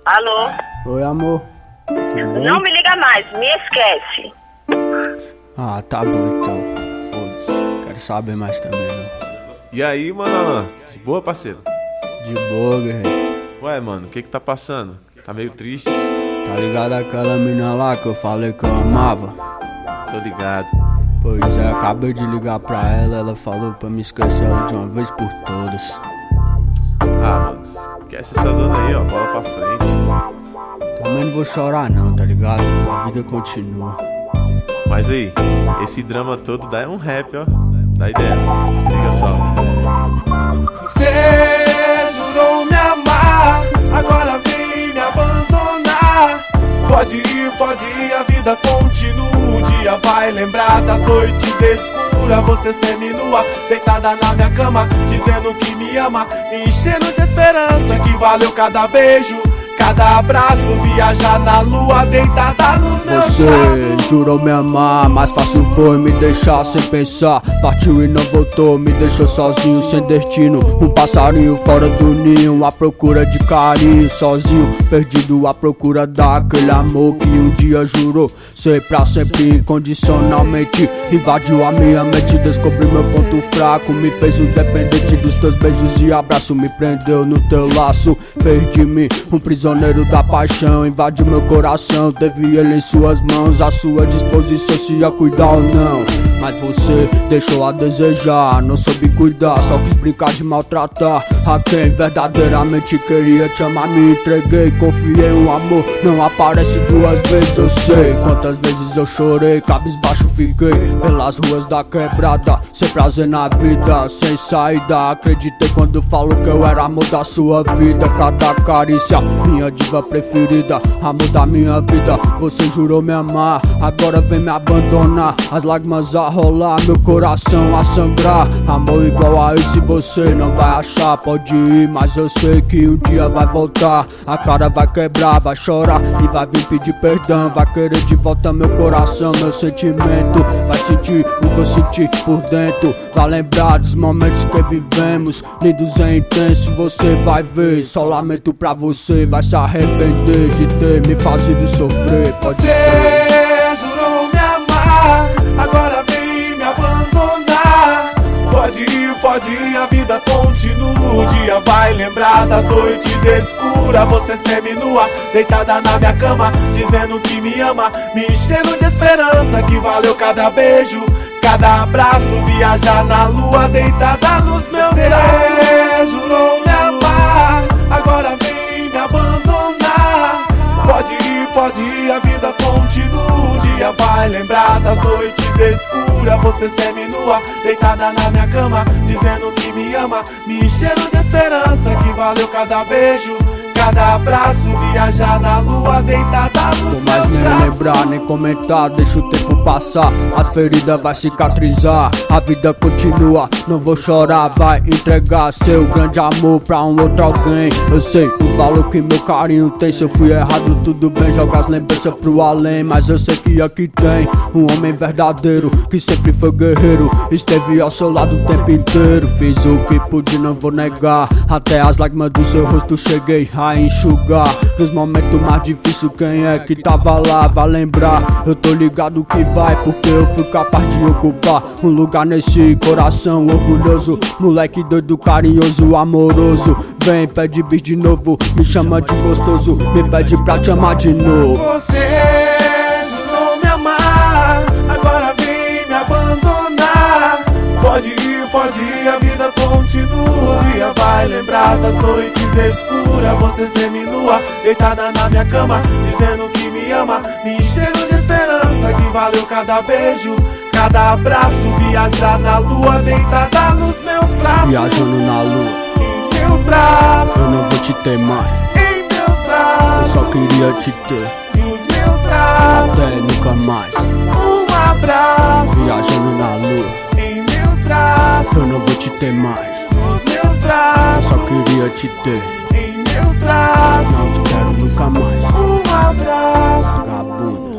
Alô? Oi, amor. Não me liga mais, me esquece. Ah, tá bom então. Foda-se. Quero saber mais também, não. E aí, mano, Alan? De boa, parceiro? De boa, guerreiro. Ué, mano, o que tá passando? Tá meio triste? Tá ligado aquela mina lá que eu falei que eu amava? Tô ligado. Pois é, acabei de ligar pra ela, ela falou pra me esquecer ela de uma vez por todas. Ah, mano, esquece essa dona aí, ó, bola pra frente. Também não vou chorar não, tá ligado? A vida continua. Mas aí, esse drama todo dá um rap, ó. Dá ideia, se liga só. Cê jurou me amar, agora vem me abandonar. Pode ir, a vida continua. Um dia vai lembrar das noites escuras. Você seminua, deitada na minha cama, dizendo que me ama, me enchendo de esperança. Que valeu cada beijo, cada abraço. Viajar na lua, deitada nos meus Você braços. jurou me amar, mais fácil foi me deixar sem pensar. Partiu e não voltou, me deixou sozinho, sem destino. Um passarinho fora do ninho, à procura de carinho. Sozinho, perdido à procura daquele amor que um dia jurou ser pra sempre, incondicionalmente. Invadiu a minha mente, descobriu meu ponto fraco. Me fez um dependente dos teus beijos e abraço. Me prendeu no teu laço, fez de mim um prisioneiro da paixão. Invadiu meu coração, teve ele em suas mãos, à sua disposição se ia cuidar ou não. Mas você deixou a desejar, não soube cuidar, só quis brincar de maltratar a quem verdadeiramente queria te amar. Me entreguei, confiei, um amor não aparece duas vezes. Eu sei quantas vezes eu chorei, cabisbaixo fiquei pelas ruas da quebrada, sem prazer na vida, sem saída. Acreditei quando falou que eu era amor da sua vida. Cada carícia, minha diva preferida, amor da minha vida. Você jurou me amar, agora vem me abandonar. As lágrimas a rolar, meu coração a sangrar. Amor igual a esse você não vai achar. Pode ir, mas eu sei que um dia vai voltar. A cara vai quebrar, vai chorar e vai vir pedir perdão. Vai querer de volta meu coração, meu sentimento. Vai sentir o que eu senti por dentro. Vai lembrar dos momentos que vivemos, lindos e intensos. Você vai ver, só lamento pra você. Vai se arrepender de ter me fazido sofrer. Pode ser. Você jurou me amar, agora vem me abandonar. Pode ir, a vida continua. Um dia vai lembrar das noites escuras. Você seminua, deitada na minha cama, dizendo que me ama, me enchendo de esperança. Que valeu cada beijo, cada abraço. Viajar na lua, deitada nos meus braços. Você jurou me amar, agora vem me abandonar. Pode ir, a vida continua. Um dia vai lembrar das noites escuras. Você seminua, deitada na minha cama, dizendo que me ama, me enchendo de esperança. Que valeu cada beijo, cada abraço. Viajar na lua, deitada nos Por mais meus nem braços. lembrar, nem comentar, deixa o tempo passar. As feridas vai cicatrizar, a vida continua. Não vou chorar, vai entregar seu grande amor pra um outro alguém. Eu sei o valor que meu carinho tem. Se eu fui errado, tudo bem, joga as lembranças pro além. Mas eu sei que aqui tem um homem verdadeiro, que sempre foi guerreiro, esteve ao seu lado o tempo inteiro. Fiz o que pude, não vou negar, até as lágrimas do seu rosto cheguei a enxugar. Nos momentos mais difíceis, quem é que tava lá vai lembrar. Eu tô ligado que vai, porque eu fui capaz de ocupar um lugar nesse coração orgulhoso. Moleque doido, carinhoso, amoroso. Vem, pede bis de novo, me chama de gostoso, me pede pra te amar de novo. Você jurou me amar, agora vem me abandonar. Pode ir, a vida continua. Um dia vai lembrar das noites escuras. Você seminua, deitada na minha cama, dizendo que me ama, me enchendo de esperança. Que valeu cada beijo, cada abraço. Viajar na lua, deitada nos meus braços. Viajando na lua, Nos meus braços, eu não vou te ter mais, em meus eu braços. só queria te ter, Nos meus braços, até nunca mais. um abraço. Viajando na lua, Em meus braços, eu não vou te ter mais, nos meus eu braços. só queria te ter, Em meus braços, não te quero nunca mais. um abraço. Vagabunda.